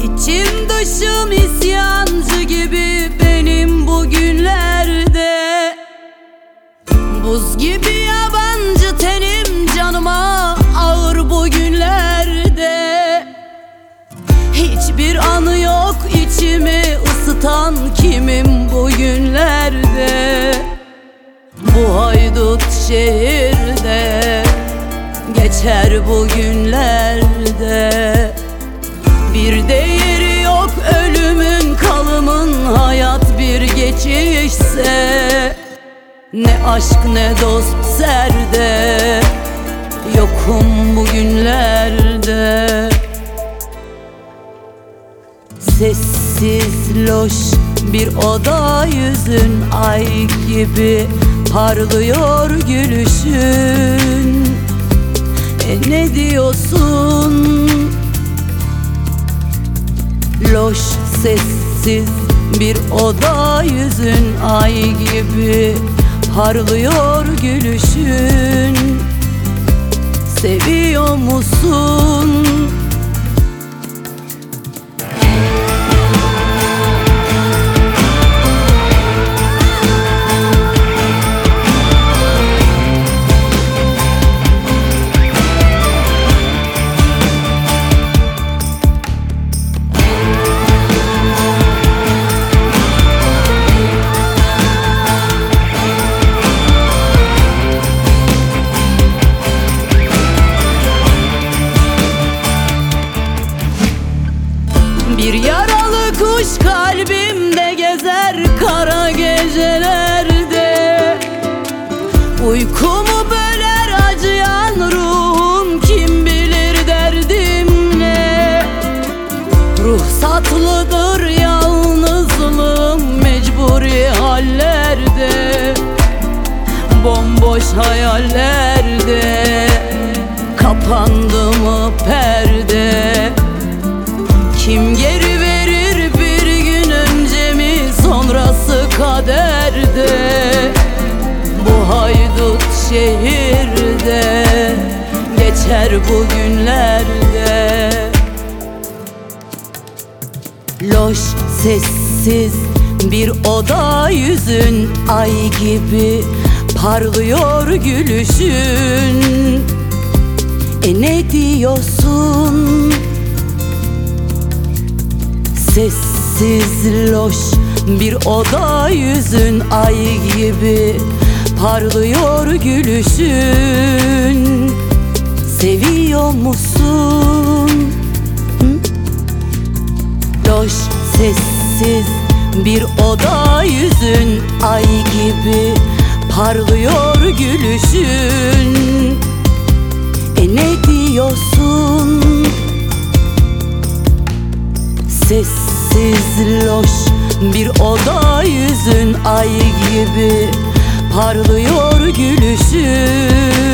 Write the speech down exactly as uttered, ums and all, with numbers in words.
İçim dışım isyancı gibi benim bugünlerde. Buz gibi yabancı tenim canıma ağır bugünlerde. Hiçbir anı yok içimi ısıtan kimim bugünlerde. Bu haydut şehirde geçer bugünlerde. Bir değeri yok ölümün kalımın, hayat bir geçişse. Ne aşk ne dost serde, yokum bugünlerde. Sessiz loş bir oda, yüzün ay gibi parlıyor gülüşün. E ne diyorsun? Loş sessiz bir oda, yüzün ay gibi parlıyor gülüşün. Seviyor musun? Bir yaralı kuş kalbimde gezer kara gecelerde. Uykumu böler acıyan ruhum, kim bilir derdim ne. Ruhsatlıdır yalnızlığım mecburi hallerde. Bomboş hayallerde kapandı mı perde. Kim geri verir bir gün önce mi sonrası kaderde. Bu haydut şehirde geçer bugünlerde. Loş sessiz bir oda, yüzün ay gibi parlıyor gülüşün. E ne diyorsun? Sessiz loş bir oda, yüzün ay gibi parlıyor gülüşün. Seviyor musun? Hı? Loş sessiz bir oda, yüzün ay gibi parlıyor gülüşün. E ne diyorsun? Sessiz loş bir oda, yüzün ay gibi parlıyor gülüşün.